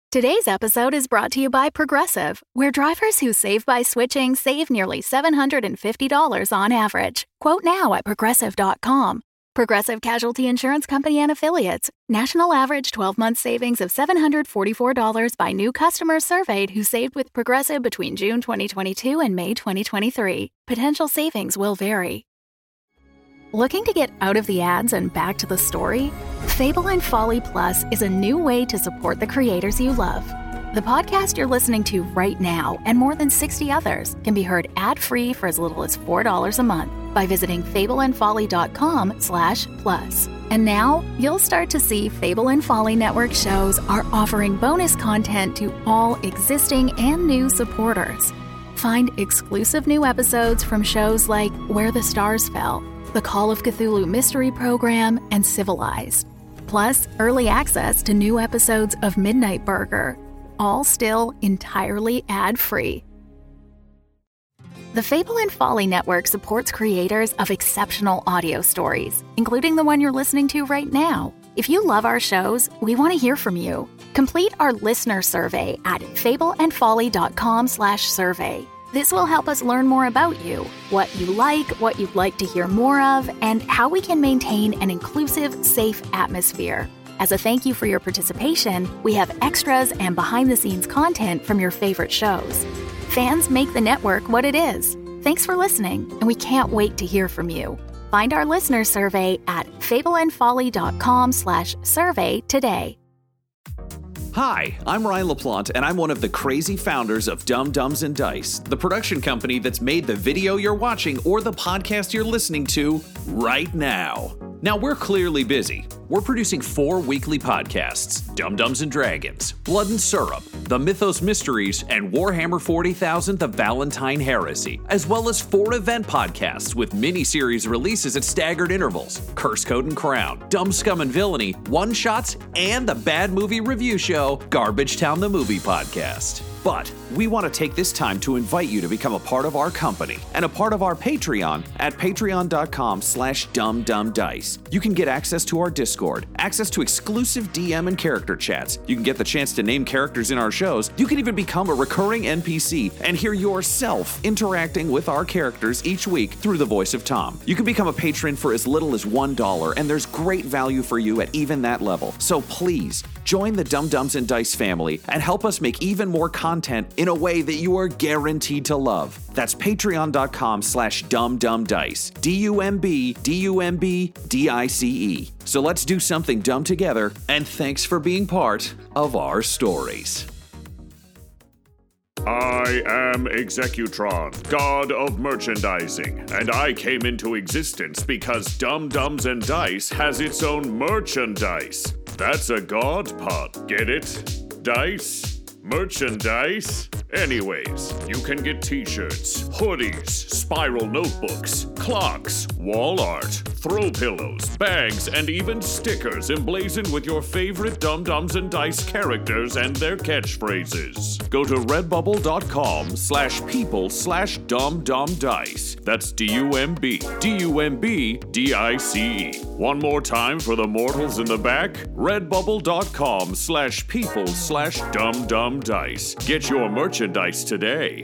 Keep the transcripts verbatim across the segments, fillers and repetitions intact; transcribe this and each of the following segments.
Today's episode is brought to you by Progressive, where drivers who save by switching save nearly seven hundred fifty dollars on average. Quote now at progressive dot com. Progressive Casualty Insurance Company and Affiliates. National average twelve-month savings of seven hundred forty-four dollars by new customers surveyed who saved with Progressive between June twenty twenty-two and May twenty twenty-three. Potential savings will vary. Looking to get out of the ads and back to the story? Fable and Folly Plus is a new way to support the creators you love. The podcast you're listening to right now and more than sixty others can be heard ad-free for as little as four dollars a month by visiting fableandfolly.com slash plus. And now, you'll start to see Fable and Folly Network shows are offering bonus content to all existing and new supporters. Find exclusive new episodes from shows like Where the Stars Fell, the Call of Cthulhu Mystery Program, and Civilized. Plus, early access to new episodes of Midnight Burger, all still entirely ad-free. The Fable and Folly Network supports creators of exceptional audio stories, including the one you're listening to right now. If you love our shows, we want to hear from you. Complete our listener survey at fableandfolly.com slash survey. This will help us learn more about you, what you like, what you'd like to hear more of, and how we can maintain an inclusive, safe atmosphere. As a thank you for your participation, we have extras and behind-the-scenes content from your favorite shows. Fans make the network what it is. Thanks for listening, and we can't wait to hear from you. Find our listener survey at fableandfolly.com slash survey today. Hi, I'm Ryan LaPlante, and I'm one of the crazy founders of Dumb Dumbs and Dice, the production company that's made the video you're watching or the podcast you're listening to right now. Now, we're clearly busy. We're producing four weekly podcasts, Dumb Dumbs and Dragons, Blood and Syrup, The Mythos Mysteries, and Warhammer forty thousand The Valentine Heresy, as well as four event podcasts with mini-series releases at staggered intervals, Curse Code and Crown, Dumb Scum and Villainy, one-shots, and the bad movie review show, Garbage Town the Movie Podcast. But we want to take this time to invite you to become a part of our company and a part of our Patreon at patreon.com slash dumbdumbdice. You can get access to our Discord, access to exclusive D M and character chats. You can get the chance to name characters in our shows. You can even become a recurring N P C and hear yourself interacting with our characters each week through the voice of Tom. You can become a patron for as little as one dollar, and there's great value for you at even that level. So please, join the Dumb Dumbs and Dice family and help us make even more content in a way that you are guaranteed to love. That's patreon.com slash dumbdumbdice. D U M B D U M B D I C E. So let's do something dumb together, and thanks for being part of our stories. I am Executron, god of merchandising, and I came into existence because Dumb Dumbs and Dice has its own merchandise. That's a god pod, get it? Dice? Merchandise? Anyways, you can get t-shirts, hoodies, spiral notebooks, clocks, wall art, throw pillows, bags, and even stickers emblazoned with your favorite Dumb Dumbs and Dice characters and their catchphrases. Go to redbubble.com slash people slash dumbdumbdice. That's D U M B D U M B D I C E. One more time for the mortals in the back, redbubble.com slash people slash dumbdumbdice. Get your merchandise today.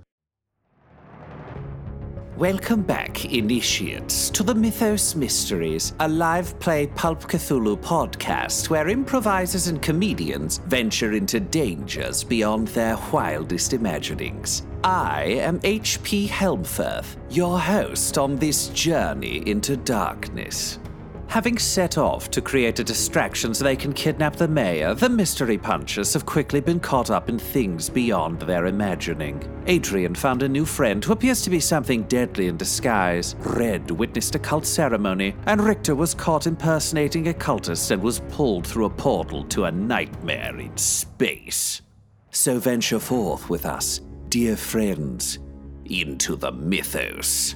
Welcome back, initiates, to the Mythos Mysteries, a live play Pulp Cthulhu podcast where improvisers and comedians venture into dangers beyond their wildest imaginings. I am H P Helmfirth, your host on this journey into darkness. Having set off to create a distraction so they can kidnap the mayor, the mystery punchers have quickly been caught up in things beyond their imagining. Adrian found a new friend who appears to be something deadly in disguise. Red witnessed a cult ceremony, and Richter was caught impersonating a cultist and was pulled through a portal to a nightmare in space. So venture forth with us, dear friends, into the mythos.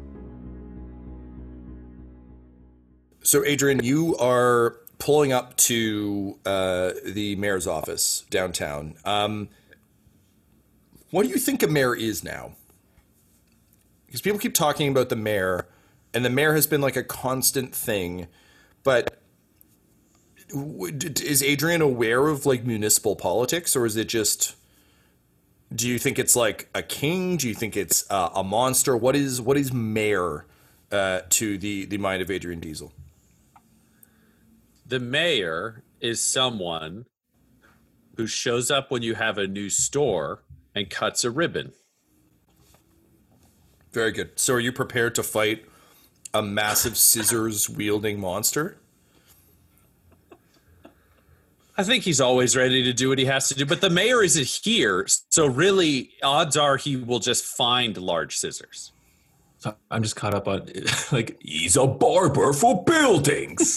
So, Adrian, you are pulling up to uh, the mayor's office downtown. Um, what do you think a mayor is now? Because people keep talking about the mayor, and the mayor has been like a constant thing. But is Adrian aware of like municipal politics, or is it just? Do you think it's like a king? Do you think it's uh, a monster? What is what is mayor uh, to the the mind of Adrian Diesel? The mayor is someone who shows up when you have a new store and cuts a ribbon. Very good. So are you prepared to fight a massive scissors-wielding monster? I think he's always ready to do what he has to do, but the mayor isn't here, so really, odds are he will just find large scissors. So I'm just caught up on, like, he's a barber for buildings.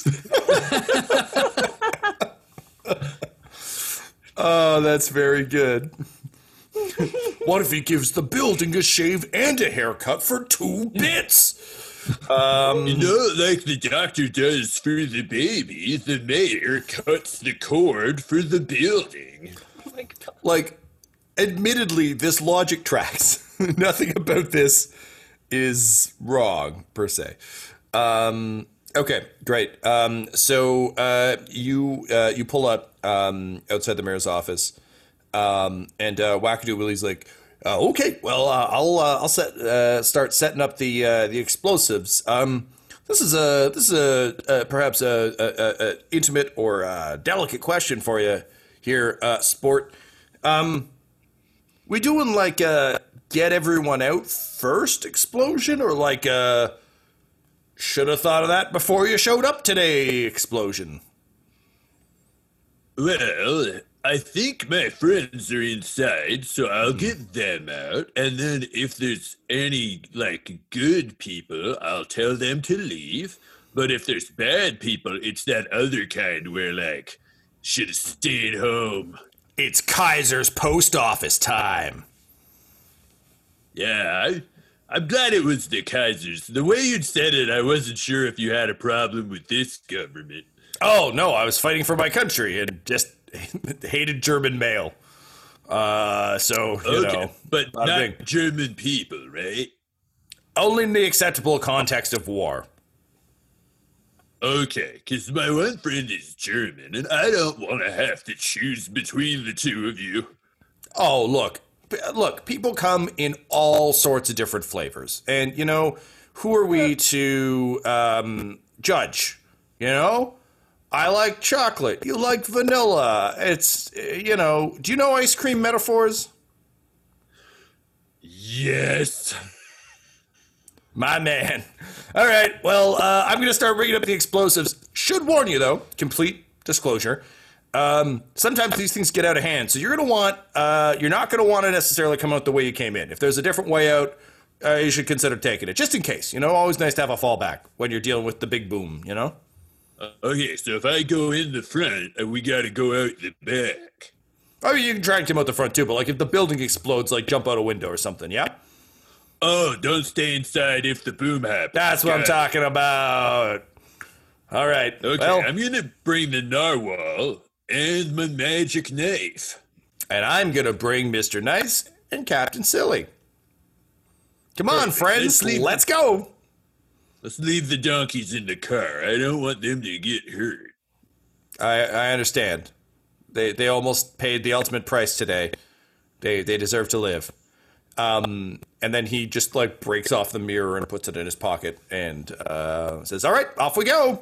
Oh, that's very good. What if he gives the building a shave and a haircut for two bits? Um, you know, like the doctor does for the baby, the mayor cuts the cord for the building. Like, like admittedly, this logic tracks. Nothing about this is wrong, per se. Um, okay, great. Um, so uh, you uh, you pull up um, outside the mayor's office, um, and uh, Wackadoo Willie's like, Uh, okay, well, uh, I'll uh, I'll set uh, start setting up the uh, the explosives. Um, this is a this is a, a perhaps a, a, a intimate or a delicate question for you here, uh, sport. Um, we doing like a get everyone out first explosion, or like a should have thought of that before you showed up today explosion? Well, I think my friends are inside, so I'll get them out, and then if there's any, like, good people, I'll tell them to leave, but if there's bad people, it's that other kind where, like, should have stayed home. It's Kaiser's post office time. Yeah, I, I'm glad it was the Kaisers. The way you'd said it, I wasn't sure if you had a problem with this government. Oh, no, I was fighting for my country and just hated German mail. Uh, so, you okay, know. But not big. German people, right? Only in the acceptable context of war. Okay, because my one friend is German, and I don't want to have to choose between the two of you. Oh, look. Look, people come in all sorts of different flavors. And, you know, who are we to um, judge? You know? I like chocolate. You like vanilla. It's, you know, do you know ice cream metaphors? Yes. My man. All right, well, uh, I'm going to start bringing up the explosives. Should warn you, though, complete disclosure. Um, sometimes these things get out of hand. So you're going to want, uh, you're not going to want to necessarily come out the way you came in. If there's a different way out, uh, you should consider taking it, just in case. You know, always nice to have a fallback when you're dealing with the big boom, you know? Uh, okay, so if I go in the front, uh, we gotta go out the back. I mean, you can try and come out the front too, but like if the building explodes, like jump out a window or something, yeah? Oh, don't stay inside if the boom happens. That's what Got I'm it. talking about. All right. Okay, well, I'm gonna bring the narwhal and my magic knife. And I'm gonna bring Mister Nice and Captain Silly. Come on, Perfect. friends, Let's leave- let's go. Let's leave the donkeys in the car. I don't want them to get hurt. I I understand. They they almost paid the ultimate price today. They they deserve to live. Um, and then he just like breaks off the mirror and puts it in his pocket and uh, says, "All right, off we go."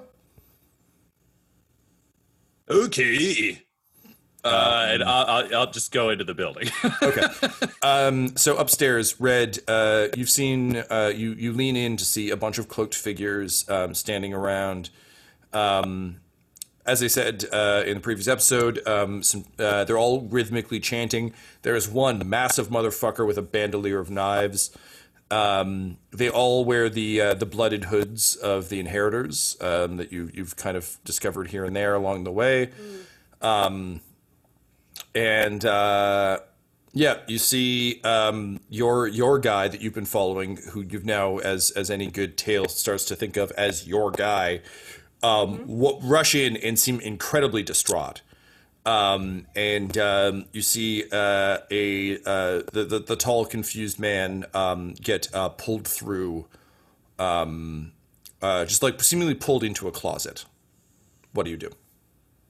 Okay. Uh, and I'll, I'll, I'll just go into the building. Okay. Um, so upstairs, Red, uh, you've seen, uh, you, you lean in to see a bunch of cloaked figures um, standing around. Um, as I said uh, in the previous episode, um, some, uh, they're all rhythmically chanting. There is one massive motherfucker with a bandolier of knives. Um, they all wear the uh, the blooded hoods of the inheritors um, that you, you've kind of discovered here and there along the way. Um, And, uh, yeah, you see um, your your guy that you've been following, who you've now, as as any good tale starts to think of as your guy, um, mm-hmm. w- rush in and seem incredibly distraught. Um, and um, you see uh, a uh, the, the the tall, confused man um, get uh, pulled through, um, uh, just like seemingly pulled into a closet. What do you do?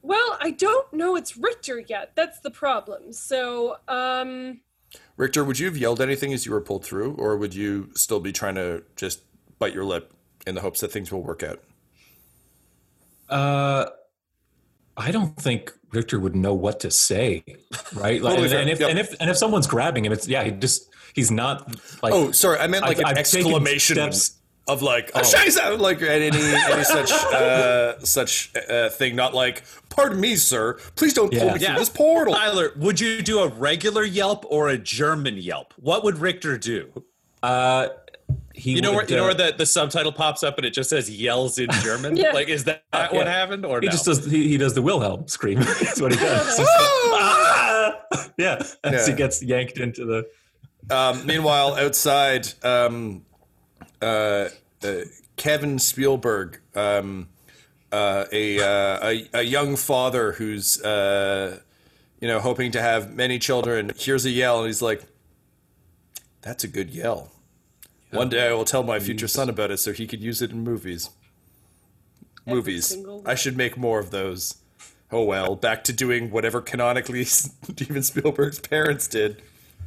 Well, I don't know it's Richter yet. That's the problem. So, um... Richter, would you have yelled anything as you were pulled through, or would you still be trying to just bite your lip in the hopes that things will work out? Uh, I don't think Richter would know what to say, right? Like, Totally and, and if yep. and if and if someone's grabbing him, it's yeah, he just he's not like. Oh, sorry, I meant like I've- an I've taken exclamation steps- of like oh. Scheiße! Like any any such uh, such uh, thing, not like pardon me, sir, please don't pull Yeah. me Yeah. through this portal. Tyler, would you do a regular Yelp or a German Yelp? What would Richter do? Uh, he You know where would, you know uh, where the, the subtitle pops up and it just says yells in German? Yeah. Like, is that Uh, what yeah. happened? Or He no? just does. He, he does the Wilhelm scream. That's what he does. Ah! Yeah, as Yeah. he gets yanked into the. Um, meanwhile, outside, um, uh, uh, Kevin Spielberg, um, uh, a, uh, a a young father who's uh, you know hoping to have many children, hears a yell and he's like, "That's a good yell. One day I will tell my future son about it so he could use it in movies. Movies. single I should make more of those." Oh well, back to doing whatever canonically Steven Spielberg's parents did.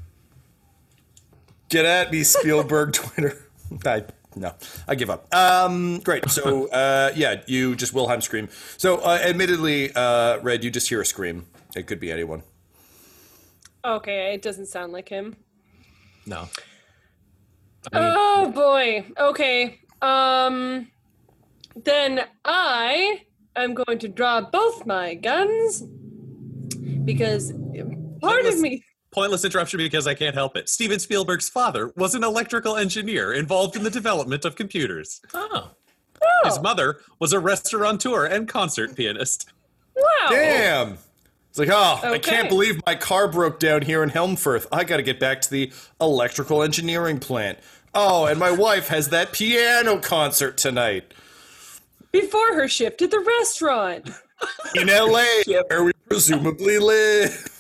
Get at me, Spielberg Twitter. I, no, I give up. Um, great. So, uh, yeah, you just Wilhelm scream. So, uh, admittedly, uh, Red, you just hear a scream. It could be anyone. Okay, it doesn't sound like him. No. Oh boy. Okay. Um then I am going to draw both my guns because part of me Pointless interruption because I can't help it. Steven Spielberg's father was an electrical engineer involved in the development of computers. Oh. His mother was a restaurateur and concert pianist. wow. Damn. It's like, oh, I Okay. can't believe my car broke down here in Helmfirth. I got to get back to the electrical engineering plant. Oh, and my wife has that piano concert tonight Before her shift at the restaurant. in L A, where we presumably live.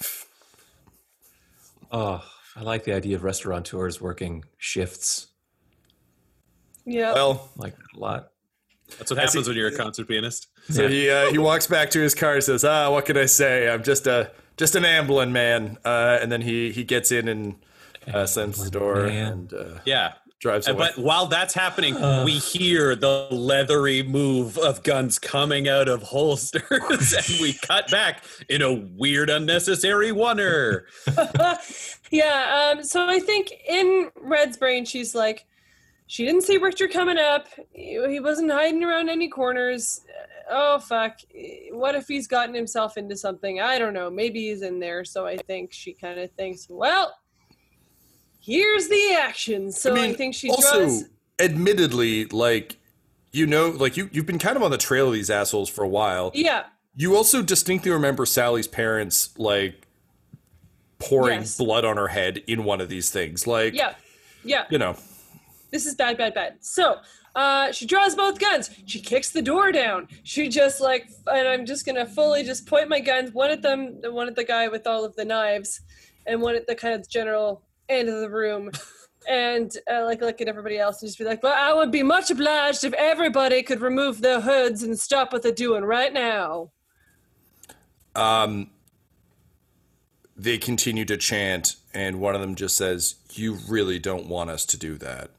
Oh, I like the idea of restaurateurs working shifts. Yeah. Well, I like that a lot. That's what happens when you're a concert pianist. so he uh, he walks back to his car and says, "Ah, what can I say? I'm just a just an ambling man." Uh, and then he he gets in and uh, slams the door man. and uh, Yeah. drives And- away. But while that's happening, we hear the leathery move of guns coming out of holsters, and we cut back in a weird, unnecessary oneer. Yeah, um, so I think in Red's brain, she's like, she didn't see Richter coming up. He he wasn't hiding around any corners. Oh, fuck. What if he's gotten himself into something? I don't know. Maybe he's in there. So I think she kind of thinks, well, here's the action. So I, think she also, draws. admittedly, like, you know, like you, you've been kind of on the trail of these assholes for a while. Yeah. You also distinctly remember Sally's parents, like, pouring Yes. blood on her head in one of these things. Like, Yeah. Yeah. you know, This is bad, bad, bad. So, uh, she draws both guns. She kicks the door down. She just like, and I'm just gonna fully just point my guns, one at them, one at the guy with all of the knives, and one at the kind of general end of the room, and uh, like look at everybody else and just be like, well, I would be much obliged if everybody could remove their hoods and stop what they're doing right now. Um, they continue to chant, and one of them just says, "You really don't want us to do that."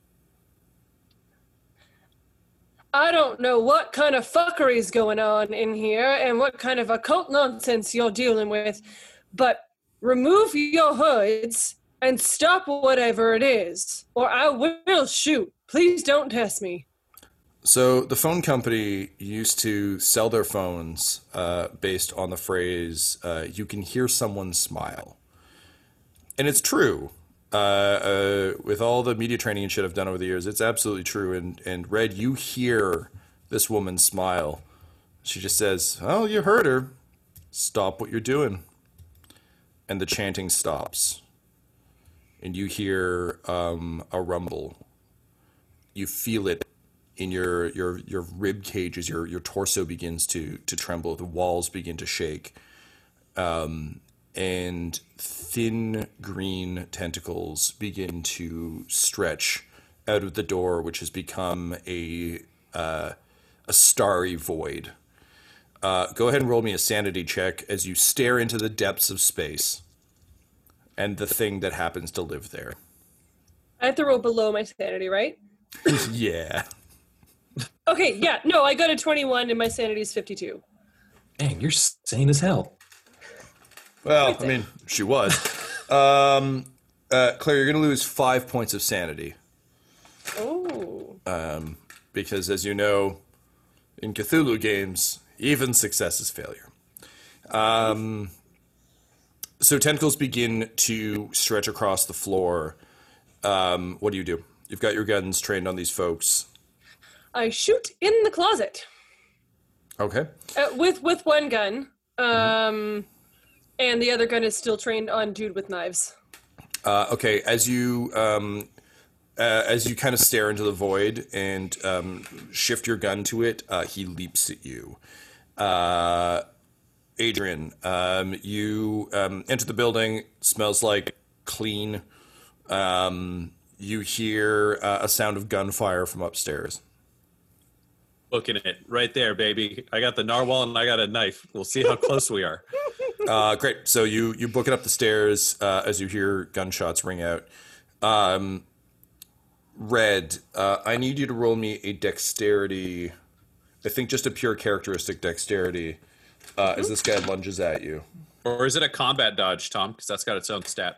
I don't know what kind of fuckery's going on in here and what kind of occult nonsense you're dealing with, but remove your hoods and stop whatever it is, or I will shoot. Please don't test me. So the phone company used to sell their phones uh, based on the phrase, uh, "You can hear someone smile," and it's true. Uh, uh, with all the media training and shit I've done over the years, it's absolutely true. And and Red, you hear this woman smile. She just says, "Oh, you heard her. Stop what you're doing." And the chanting stops. And you hear um, a rumble. You feel it in your your your rib cages. Your your torso begins to to tremble. The walls begin to shake. Um, and thin green tentacles begin to stretch out of the door, which has become a uh, a starry void. Uh, go ahead and roll me a sanity check as you stare into the depths of space and the thing that happens to live there. I have to roll below my sanity, right? Yeah. Okay, yeah. No, I got a twenty-one and my sanity is fifty-two. Dang, you're sane as hell. Well, I mean, she was. um, uh, Claire, you're going to lose five points of sanity. Oh. Um, because, as you know, in Cthulhu games, even success is failure. Um, so tentacles begin to stretch across the floor. Um, what do you do? You've got your guns trained on these folks. I shoot in the closet. Okay. Uh, with with one gun. Um, Mm-hmm. And the other gun is still trained on dude with knives. Uh, okay, as you um, uh, as you kind of stare into the void and um, shift your gun to it, uh, he leaps at you. Uh, Adrian, um, you um, enter the building. Smells like clean. Um, you hear uh, a sound of gunfire from upstairs. Looking at it right there, baby. I got the narwhal and I got a knife. We'll see how close we are. Uh, great. So you you book it up the stairs uh, as you hear gunshots ring out. Um, Red, uh, I need you to roll me a dexterity. I think just a pure characteristic dexterity uh, as this guy lunges at you. Or is it a combat dodge, Tom? Because that's got its own stat.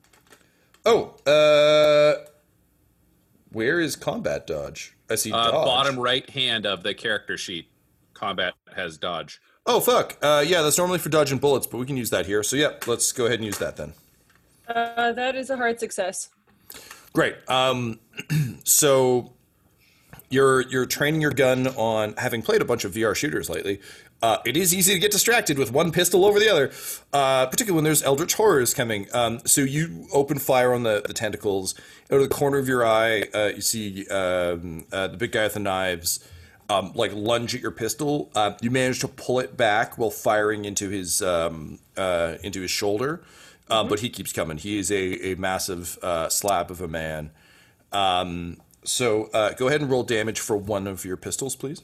Oh, uh, where is combat dodge? I see Uh, dodge. bottom right hand of the character sheet. Combat has dodge. Oh, fuck. Uh, yeah, that's normally for dodging bullets, but we can use that here. So, yeah, let's go ahead and use that then. Uh, that is a hard success. Great. Um, so you're you're training your gun on having played a bunch of V R shooters lately. Uh, it is easy to get distracted with one pistol over the other, uh, particularly when there's eldritch horrors coming. Um, so you open fire on the, the tentacles. Out of the corner of your eye, uh, you see um, uh, the big guy with the knives. Um, like lunge at your pistol, uh, you manage to pull it back while firing into his um, uh, into his shoulder, uh, mm-hmm. but he keeps coming. He is a, a massive uh, slab of a man. Um, so uh, go ahead and roll damage for one of your pistols, please.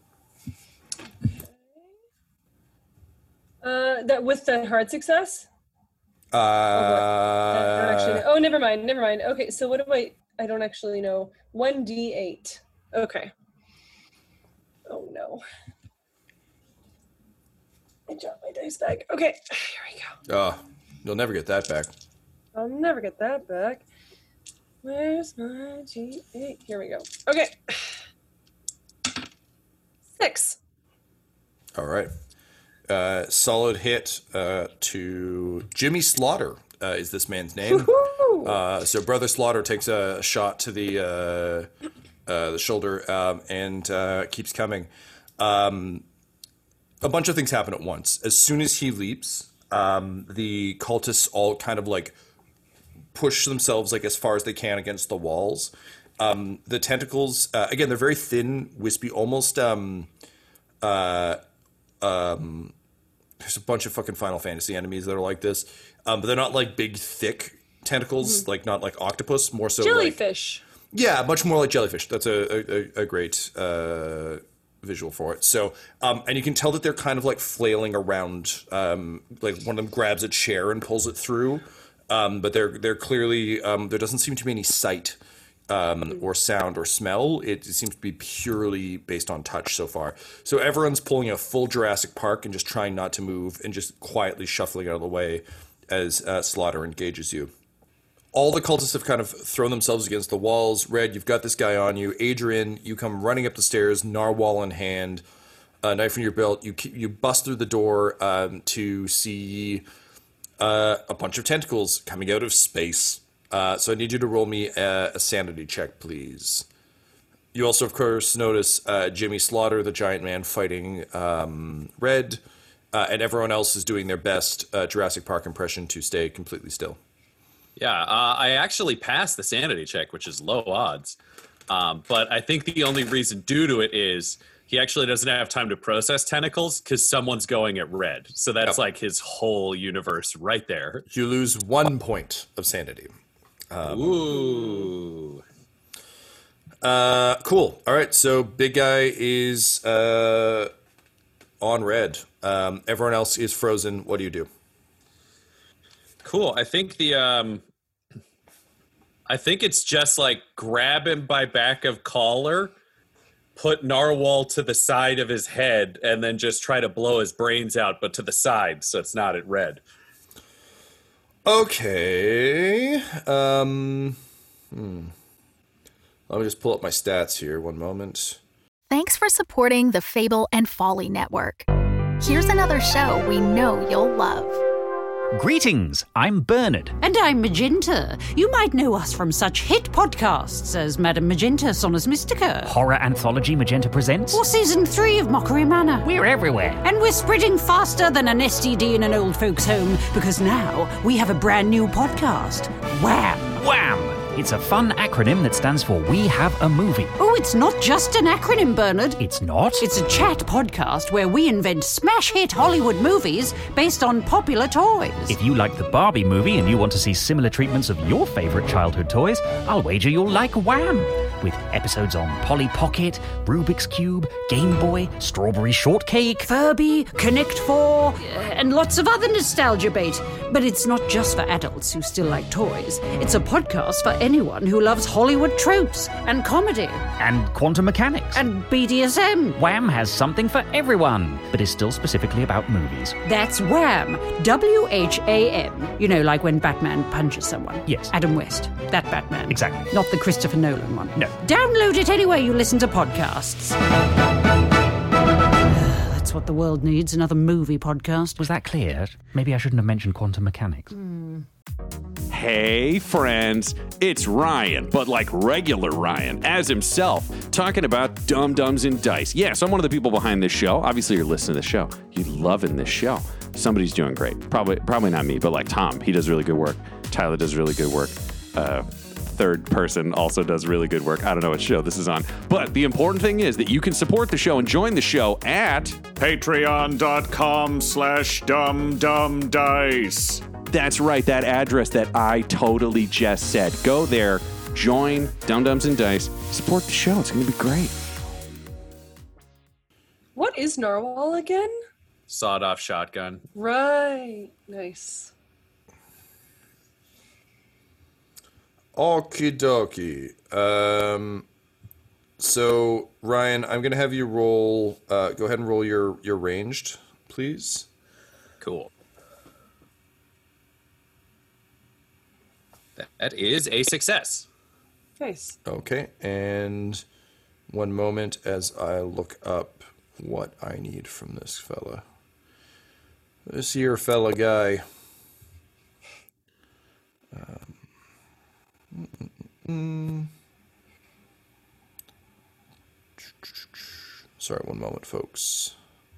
Uh, that with the hard success. Uh, oh, I don't actually, oh, never mind, never mind. Okay, so what do I? I don't actually know. One d eight. Okay. Oh no. I dropped my dice bag. Okay, here we go. Oh, you'll never get that back. I'll never get that back. Where's my G eight? Here we go. Okay. Six. All right. Uh, solid hit uh, to Jimmy Slaughter uh, is this man's name. Uh, so Brother Slaughter takes a shot to the... Uh, Uh, the shoulder, um, and uh, keeps coming. Um, a bunch of things happen at once. As soon as he leaps, um, the cultists all kind of like push themselves like as far as they can against the walls. Um, the tentacles, uh, again, they're very thin, wispy, almost. Um, uh, um, there's a bunch of fucking Final Fantasy enemies that are like this, um, but they're not like big, thick tentacles, mm-hmm. like not like octopus, more so jellyfish. Like, yeah, much more like jellyfish. That's a, a, a great uh, visual for it. So, um, and you can tell that they're kind of like flailing around. Um, like one of them grabs a chair and pulls it through. Um, but they're they're clearly um, there doesn't seem to be any sight um, or sound or smell. It seems to be purely based on touch so far. So everyone's pulling a full Jurassic Park and just trying not to move and just quietly shuffling out of the way as uh, Slaughter engages you. All the cultists have kind of thrown themselves against the walls. Red, you've got this guy on you. Adrian, you come running up the stairs, narwhal in hand, a knife in your belt. You you bust through the door um, to see uh, a bunch of tentacles coming out of space. Uh, so I need you to roll me a, a sanity check, please. You also, of course, notice uh, Jimmy Slaughter, the giant man, fighting um, Red, uh, and everyone else is doing their best uh, Jurassic Park impression to stay completely still. Yeah, uh, I actually passed the sanity check, which is low odds. Um, but I think the only reason due to it is he actually doesn't have time to process tentacles because someone's going at Red. So that's Yep. like his whole universe right there. You lose one point of sanity. Um, Ooh. Uh, cool. All right, so big guy is uh, on red. Um, everyone else is frozen. What do you do? Cool. I think the um, I think it's just like grab him by back of collar, put Narwhal to the side of his head, and then just try to blow his brains out, but to the side, so it's not at red. Okay. Um, hmm. Let me just pull up my stats here. One moment. Thanks for supporting the Fable and Folly Network. Here's another show we know you'll love. Greetings, I'm Bernard. And I'm Magenta. You might know us from such hit podcasts as Madame Magenta, Sonus Mystica. Horror Anthology Magenta Presents. Or Season three of Mockery Manor. We're everywhere. And we're spreading faster than an S T D in an old folks' home, because now we have a brand new podcast. Wham! Wham! It's a fun acronym that stands for We Have a Movie. Oh, it's not just an acronym, Bernard. It's not? It's a chat podcast where we invent smash hit Hollywood movies based on popular toys. If you like the Barbie movie and you want to see similar treatments of your favourite childhood toys, I'll wager you'll like Wham! With episodes on Polly Pocket, Rubik's Cube, Game Boy, Strawberry Shortcake, Furby, Connect Four, and lots of other nostalgia bait. But it's not just for adults who still like toys. It's a podcast for anyone who loves Hollywood tropes and comedy. And quantum mechanics. And B D S M. Wham has something for everyone, but is still specifically about movies. That's Wham! W H A M. You know, like when Batman punches someone. Yes. Adam West. That Batman. Exactly. Not the Christopher Nolan one. No. Download it anywhere you listen to podcasts. That's what the world needs, another movie podcast. Was that clear? Maybe I shouldn't have mentioned quantum mechanics. Mm. Hey, friends, it's Ryan, but like regular Ryan, as himself, talking about Dumb Dumbs and Dice. Yes, I'm one of the people behind this show. Obviously, you're listening to the show. You're loving this show. Somebody's doing great. Probably probably not me, but like Tom, he does really good work. Tyler does really good work. Uh, third person also does really good work. I don't know what show this is on. But the important thing is that you can support the show and join the show at patreon.com slash dumbdumbdice. That's right, that address that I totally just said. Go there, join Dumb Dumbs and Dice, support the show. It's going to be great. What is Narwhal again? Sawed-off shotgun. Right. Nice. Okie dokie. Um, so, Ryan, I'm going to have you roll, uh, go ahead and roll your, your ranged, please. Cool. That is a success. Nice. Okay, and one moment as I look up what I need from this fella. This here fella guy. Um, mm, mm, mm. Sorry, one moment, folks.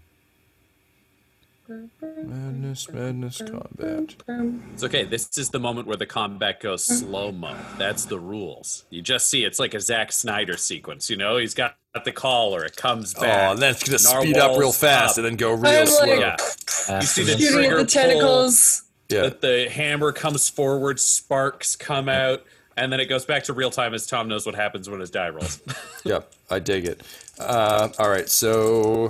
Madness, madness, combat. It's okay. This is the moment where the combat goes slow-mo. That's the rules. You just see it's like a Zack Snyder sequence, you know? He's got the collar, it comes back. Oh, and then it's going to speed up real fast up. and then go real I'm slow. like, Yeah. You see the shooting trigger at the tentacles. Yeah. pull, the hammer comes forward, sparks come out, and then it goes back to real time as Tom knows what happens when his die rolls. Yep, I dig it. Uh, all right, so...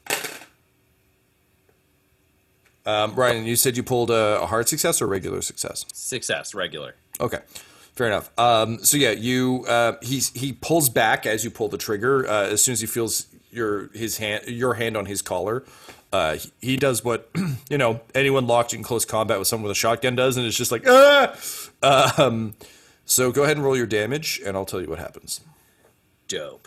Um, Ryan, you said you pulled a, a hard success or regular success? Success, regular. Okay, fair enough. Um, so yeah, you uh, he's he pulls back as you pull the trigger. Uh, as soon as he feels your his hand your hand on his collar, uh, he, he does what you know anyone locked in close combat with someone with a shotgun does, and it's just like ah. Um, so go ahead and roll your damage, and I'll tell you what happens. Dope.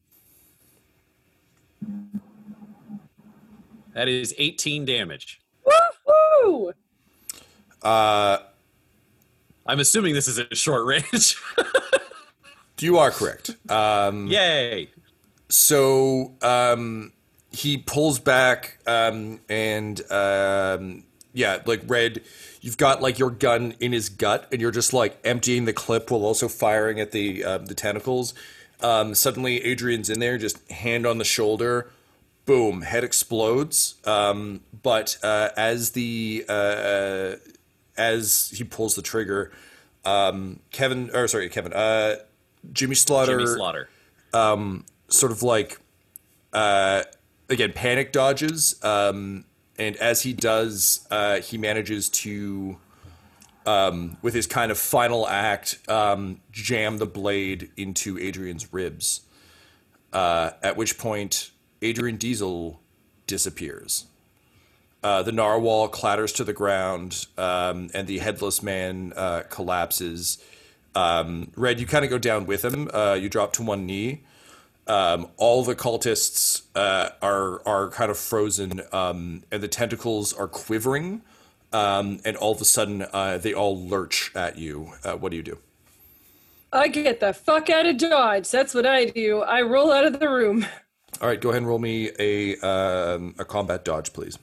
That is eighteen damage. Woo! Uh, I'm assuming this is at short range. you are correct. Um, Yay! So um, he pulls back, um, and um, yeah, like Red, you've got like your gun in his gut, and you're just like emptying the clip while also firing at the uh, the tentacles. Um, suddenly, Adrian's in there, just hand on the shoulder. Boom! Head explodes. Um, but uh, as the uh, as he pulls the trigger, um, Kevin, or sorry, Kevin, uh, Jimmy Slaughter, Jimmy Slaughter, um, sort of like uh, again, panic dodges. Um, and as he does, uh, he manages to, um, with his kind of final act, um, jam the blade into Adrian's ribs. Uh, at which point, Adrian Diesel disappears. Uh, the narwhal clatters to the ground, um, and the headless man uh, collapses. Um, Red, you kind of go down with him. Uh, you drop to one knee. Um, all the cultists uh, are are kind of frozen, um, and the tentacles are quivering. Um, and all of a sudden, uh, they all lurch at you. Uh, what do you do? I get the fuck out of Dodge. That's what I do. I roll out of the room. All right, go ahead and roll me a um, a combat dodge, please.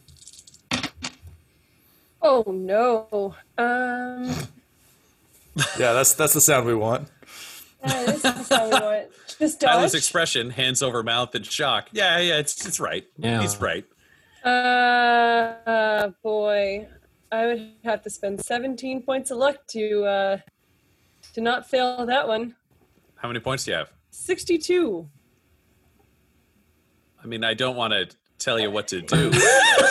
Oh no. Um. Yeah, that's that's the sound we want. Uh, this is the sound we want. Just Tyler's dodge. expression, hands over mouth in shock. Yeah, yeah, it's it's right. Yeah. He's right. Uh, uh, boy, I would have to spend seventeen points of luck to uh, to not fail that one. How many points do you have? Sixty-two. I mean, I don't want to tell you what to do. Yeah,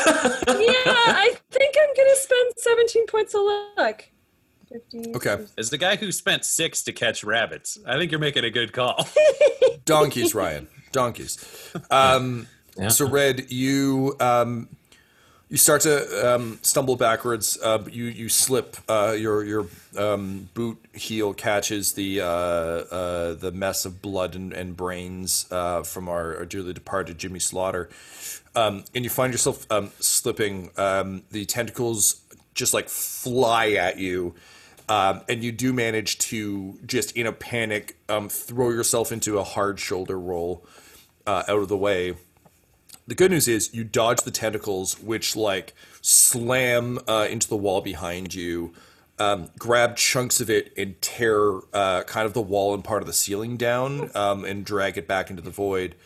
I think I'm gonna spend seventeen points of luck. fifty, Okay. As the guy who spent six to catch rabbits, I think you're making a good call. Donkeys, Ryan. Donkeys. Um, Yeah. So, Red, you um, you start to um, stumble backwards. Uh, but you you slip. Uh, your your um, boot heel catches the uh, uh, the mess of blood and, and brains uh, from our, our dearly departed Jimmy Slaughter, um, and you find yourself um, slipping. Um, the tentacles just like fly at you. Um, and you do manage to just in a panic um, throw yourself into a hard shoulder roll uh, out of the way. The good news is you dodge the tentacles, which like slam uh, into the wall behind you, um, grab chunks of it and tear uh, kind of the wall and part of the ceiling down um, and drag it back into the void.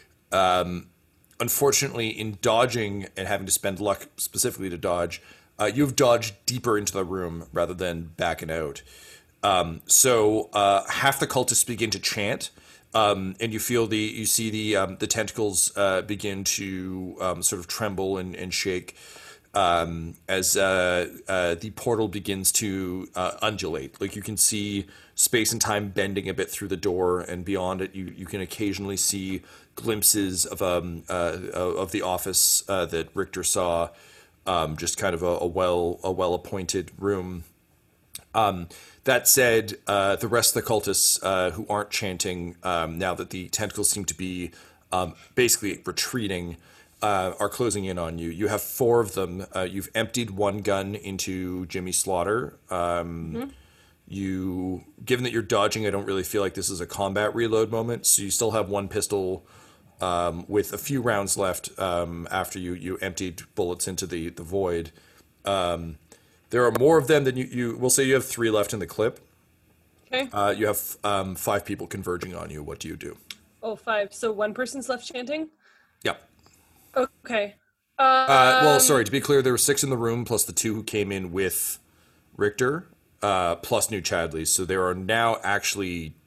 Um, unfortunately, in dodging and having to spend luck specifically to dodge, Uh, you've dodged deeper into the room rather than backing out. Um, so uh, half the cultists begin to chant, um, and you feel the you see the um, the tentacles uh, begin to um, sort of tremble and, and shake um, as uh, uh, the portal begins to uh, undulate. Like you can see space and time bending a bit through the door, and beyond it, you you can occasionally see glimpses of um uh, of the office uh, that Richter saw. Um, just kind of a, a well a well appointed room. Um, that said, uh, the rest of the cultists uh, who aren't chanting, um, now that the tentacles seem to be um, basically retreating, uh, are closing in on you. You have four of them. Uh, you've emptied one gun into Jimmy Slaughter. Um, mm-hmm. You, given that you're dodging, I don't really feel like this is a combat reload moment. So you still have one pistol. Um, with a few rounds left um, after you, you emptied bullets into the, the void. Um, there are more of them than you, you... We'll say you have three left in the clip. Okay. Uh, you have um, five people converging on you. What do you do? Oh, five. So one person's left chanting? Yep. Okay. Um, Um, uh, well, sorry, to be clear, there were six in the room, plus the two who came in with Richter, uh, plus New Chadley. So there are now actually...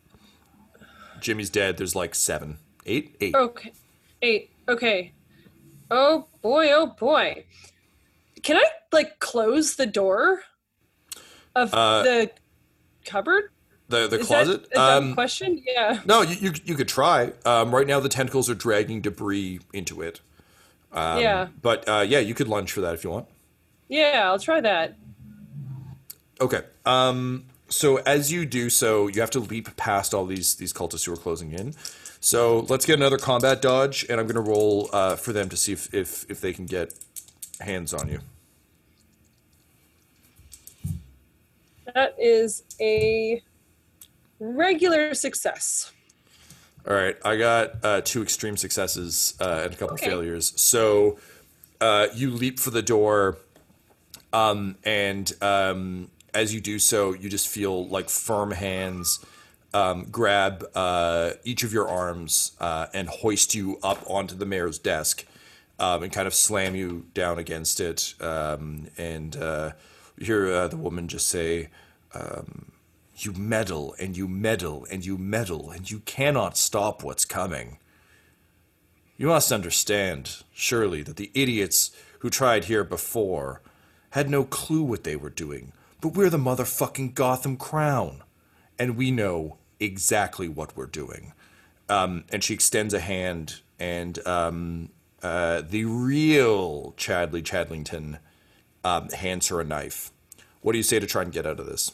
Jimmy's dead. There's like seven. Eight? Eight. Okay. Eight. Okay. Oh, boy. Oh, boy. Can I, like, close the door of Uh, the cupboard? The the Is closet? That, is that um, a question? Yeah. No, you, you you could try. Um, right now, the tentacles are dragging debris into it. Um, Yeah. But uh, yeah, you could lunge for that if you want. Yeah, I'll try that. Okay. Um, so as you do so, you have to leap past all these these cultists who are closing in. So let's get another combat dodge, and I'm going to roll uh, for them to see if, if if they can get hands on you. That is a regular success. All right, I got uh, two extreme successes uh, and a couple Okay. failures. So uh, you leap for the door, um, and um, as you do so, you just feel like firm hands um, grab uh, each of your arms uh, and hoist you up onto the mayor's desk um, and kind of slam you down against it. Um, and uh, you hear uh, the woman just say, um, "You meddle and you meddle and you meddle and you cannot stop what's coming." You must understand, surely, that the idiots who tried here before had no clue what they were doing. But we're the motherfucking Gotham Crown, and we know exactly what we're doing. Um, and she extends a hand, and um, uh, the real Chadley Chadlington um, hands her a knife. What do you say to try and get out of this?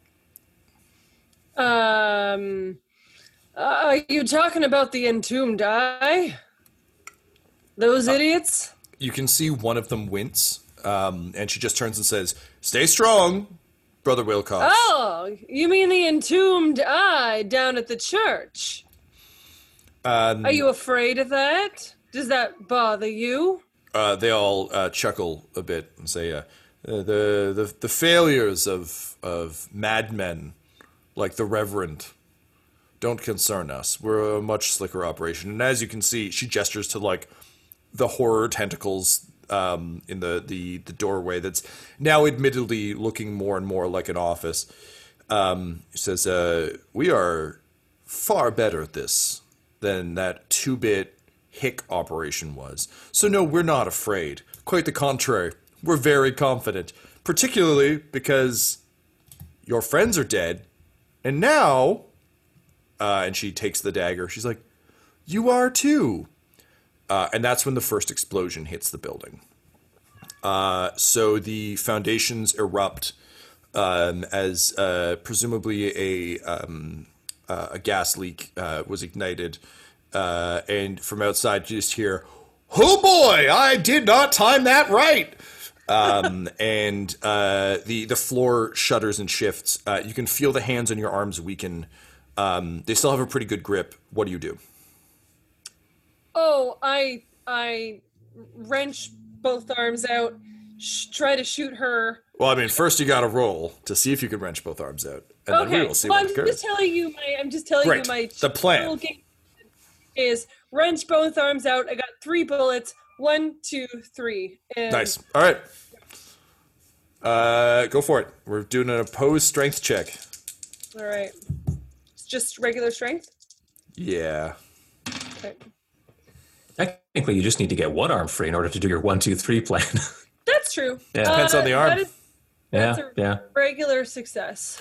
Um, uh, are you talking about the entombed eye? Those uh, idiots? You can see one of them wince, um, and she just turns and says, "Stay strong, Brother Wilcox." Oh, you mean the entombed eye down at the church? Um, Are you afraid of that? Does that bother you? Uh, they all uh, chuckle a bit and say, uh, the, the the failures of of madmen like the Reverend don't concern us. We're a much slicker operation. And as you can see, she gestures to like the horror tentacles um, in the, the, the doorway that's now admittedly looking more and more like an office. Um, she says, uh, we are far better at this than that two-bit hick operation was. So no, we're not afraid. Quite the contrary. We're very confident, particularly because your friends are dead, and now, uh, and she takes the dagger, she's like, you are too. Uh, and that's when the first explosion hits the building. Uh, so the foundations erupt um, as uh, presumably a um, uh, a gas leak uh, was ignited, uh, and from outside you just hear, "Oh boy, I did not time that right." um, and uh, the the floor shudders and shifts. Uh, you can feel the hands on your arms weaken. Um, they still have a pretty good grip. What do you do? Oh, I I wrench both arms out, sh- try to shoot her. Well, I mean, first you got to roll to see if you can wrench both arms out, and okay. then we will see well, what I'm occurs. just telling you my. I'm just telling Right. you my. The plan game is wrench both arms out. I got three bullets. One, two, three. And nice. All right. Uh, go for it. We're doing an opposed strength check. All right. It's just regular strength. Yeah. Okay. Technically, you just need to get one arm free in order to do your one, two, three plan. That's true. Yeah. Depends uh, on the arm. That is, that's yeah, a yeah. regular success.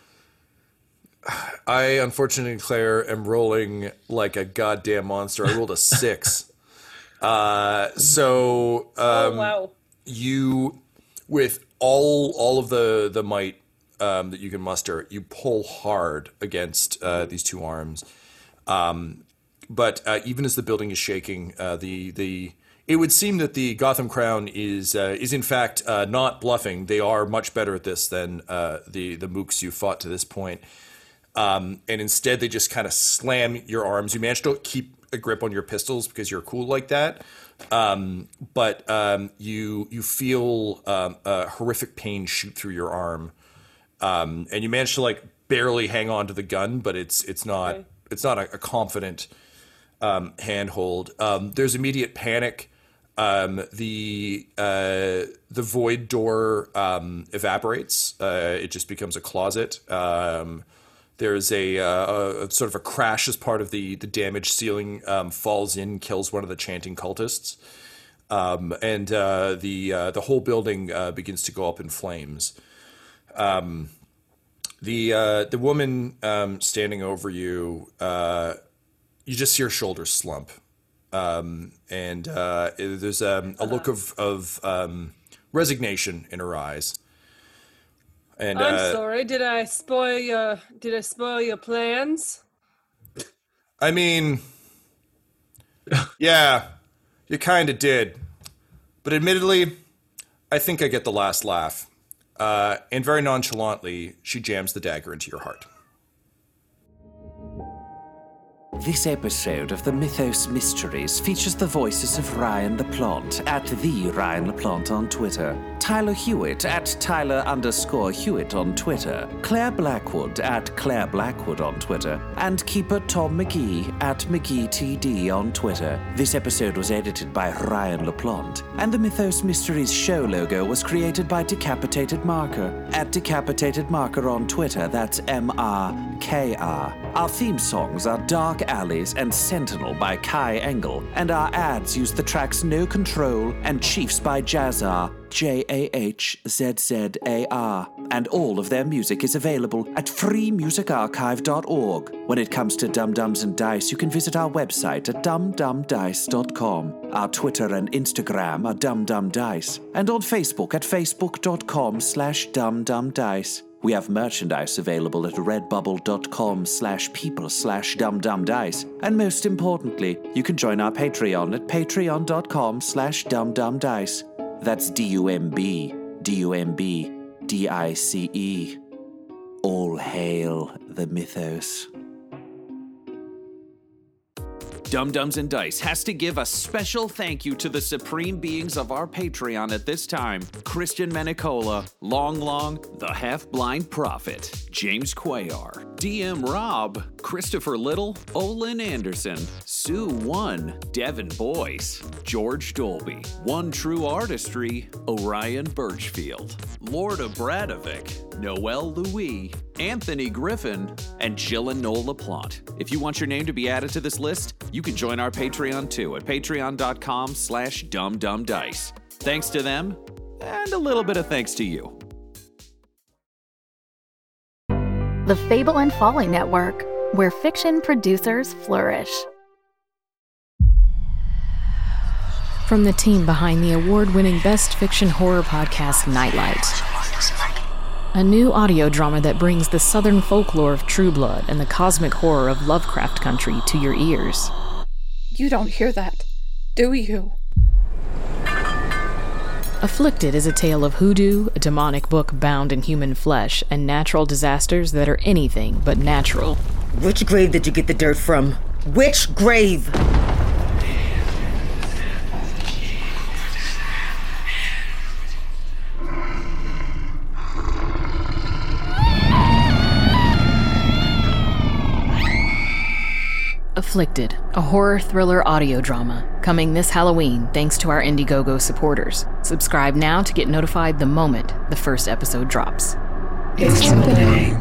I, unfortunately, Claire, am rolling like a goddamn monster. I rolled a six. uh, so, um, oh, wow. you, with all all of the, the might um, that you can muster, you pull hard against uh, these two arms. Um, but uh, even as the building is shaking, uh, the the it would seem that the Gotham Crown is uh, is in fact uh, not bluffing. They are much better at this than uh, the the mooks you fought to this point. Um, and instead, they just kind of slam your arms. You manage to keep a grip on your pistols because you're cool like that. Um, but um, you you feel um, a horrific pain shoot through your arm, um, and you manage to like barely hang on to the gun, but it's it's not okay. it's not a, a confident um, handhold. Um, there's immediate panic. Um, the uh, the void door um, evaporates. Uh, it just becomes a closet. Um, There's a, uh, a sort of a crash as part of the, the damaged ceiling um, falls in, kills one of the chanting cultists. Um, and uh, the uh, the whole building uh, begins to go up in flames. Um, the uh, the woman um, standing over you, uh, you just see her shoulders slump. Um, and uh, there's um, a look of, of um, resignation in her eyes. And, I'm uh, sorry. Did I spoil your? Did I spoil your plans? I mean, yeah, you kind of did. But admittedly, I think I get the last laugh. Uh, and very nonchalantly, she jams the dagger into your heart. This episode of the Mythos Mysteries features the voices of Ryan LaPlante at the Ryan LaPlante on Twitter, Tyler Hewitt at Tyler underscore Hewitt on Twitter, Claire Blackwood at Claire Blackwood on Twitter, and Keeper Tom McGee at McGeeTD on Twitter. This episode was edited by Ryan LaPlante, and the Mythos Mysteries show logo was created by Decapitated Marker at Decapitated Marker on Twitter. That's M R K R. Our theme songs are Dark Alleys and Sentinel by Kai Engel, and our ads use the tracks No Control and Chiefs by Jazzar, J A H Z Z A R, and all of their music is available at free music archive dot org. When it comes to Dum Dums and Dice, you can visit our website at dum dum dice dot com. Our Twitter and Instagram are dumdumdice, and on Facebook at facebook.com slash dumdumdice. We have merchandise available at redbubble.com slash people slash dumdumdice. And most importantly, you can join our Patreon at patreon.com slash dumdumdice. That's D U M B, D U M B, D I C E. All hail the mythos. Dum Dums and Dice has to give a special thank you to the supreme beings of our Patreon at this time: Christian Menicola, Long Long, the Half-Blind Prophet, James Cuellar, D M Rob, Christopher Little, Olin Anderson, Sue One, Devin Boyce, George Dolby, One True Artistry, Orion Birchfield, Lord Abradovic, Noel Louis, Anthony Griffin, and Jill and Noel LaPlante. If you want your name to be added to this list, you can join our Patreon too at patreon.com slash dumdumdice. Thanks to them, and a little bit of thanks to you. The Fable and Folly Network, where fiction producers flourish. From the team behind the award-winning Best Fiction Horror podcast, Nightlight. A new audio drama that brings the southern folklore of True Blood and the cosmic horror of Lovecraft Country to your ears. You don't hear that, do you? Afflicted is a tale of hoodoo, a demonic book bound in human flesh, and natural disasters that are anything but natural. Which grave did you get the dirt from? Which grave? Afflicted, a horror thriller audio drama, coming this Halloween thanks to our Indiegogo supporters. Subscribe now to get notified the moment the first episode drops. It's happening.